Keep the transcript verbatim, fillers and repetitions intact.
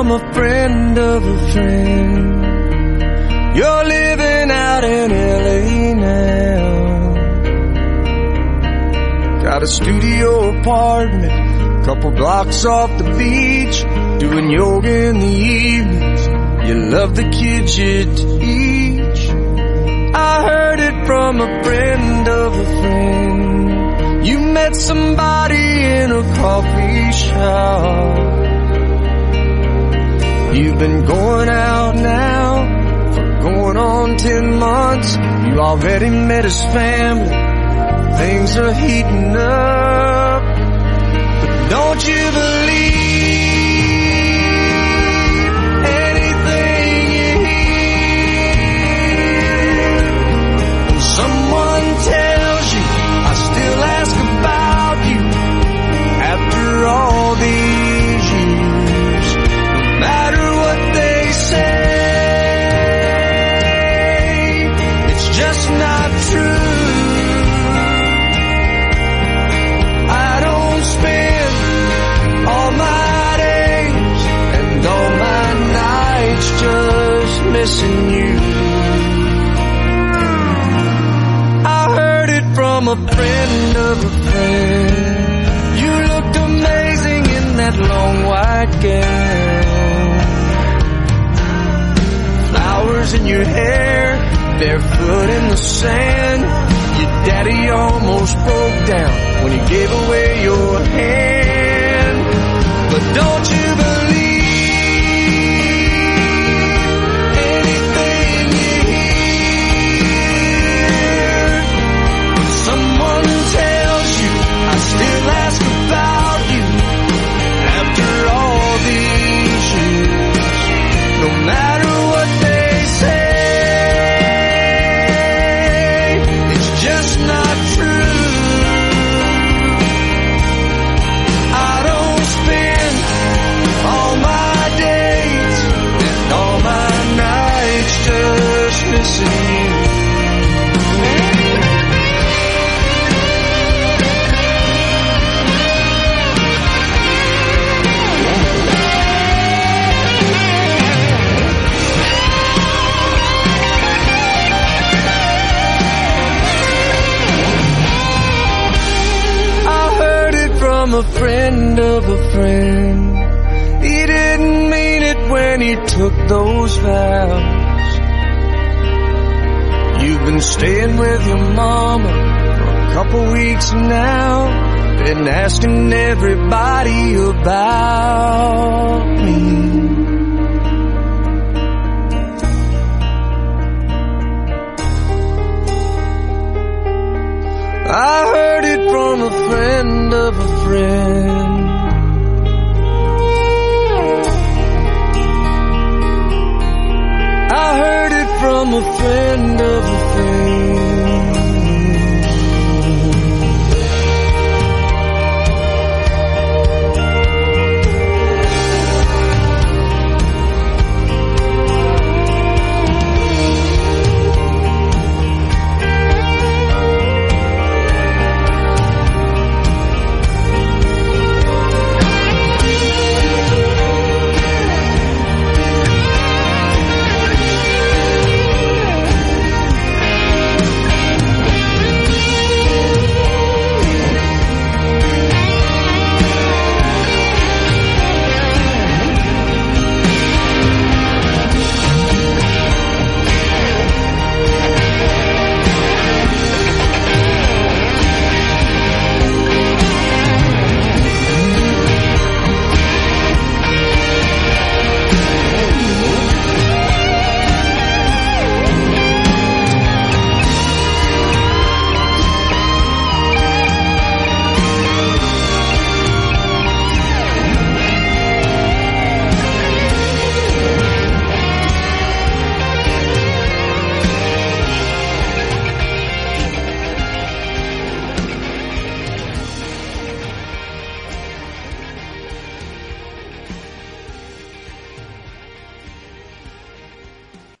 from a friend of a friend. You're living out in L A now. Got a studio apartment, couple blocks off the beach, doing yoga in the evenings. You love the kids you teach. I heard it from a friend of a friend. You met somebody in a coffee shop. You've been going out now for going on ten months. You already met his family. Things are heating up. But don't you believe anything you hear? When someone tells you, I still ask about you after all these years. No matter what they say, it's just not true. I don't spend all my days and all my nights just missing you. I heard it from a friend of a friend. You looked amazing in that long white gown. Flowers in your hair, barefoot in the sand. Your daddy almost broke down when he gave away your hand. But don't you believe anything you hear? When someone tells you, I still ask about you after all these years. No matter what they say, it's just not true. I don't spend all my days and all my nights just missing you. From a friend of a friend. He didn't mean it when he took those vows. You've been staying with your mama for a couple weeks now. Been asking everybody about me. I heard it from a friend of a friend.